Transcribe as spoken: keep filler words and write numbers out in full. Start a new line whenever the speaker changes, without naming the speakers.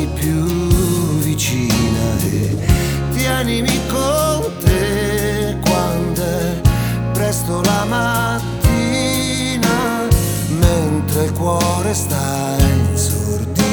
stammi più vicina e tienimi con te quando è presto la mattina, mentre il cuore sta